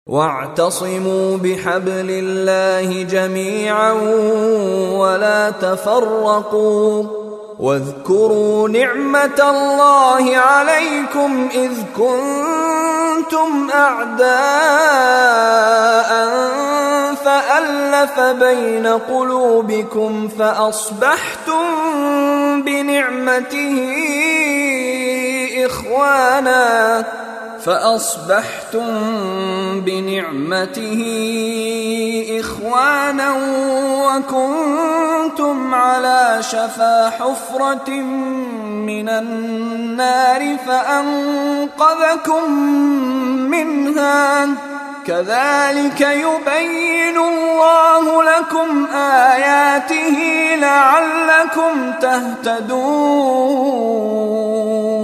واعتصموا بحبل الله جميعا ولا تفرقوا واذكروا نعمة الله عليكم إذ كنتم أعداء فألف بين قلوبكم فأصبحتم بنعمته إخوانا وكنتم على شفا حفرة من النار فأنقذكم منها كذلك يبين الله لكم آياته لعلكم تهتدون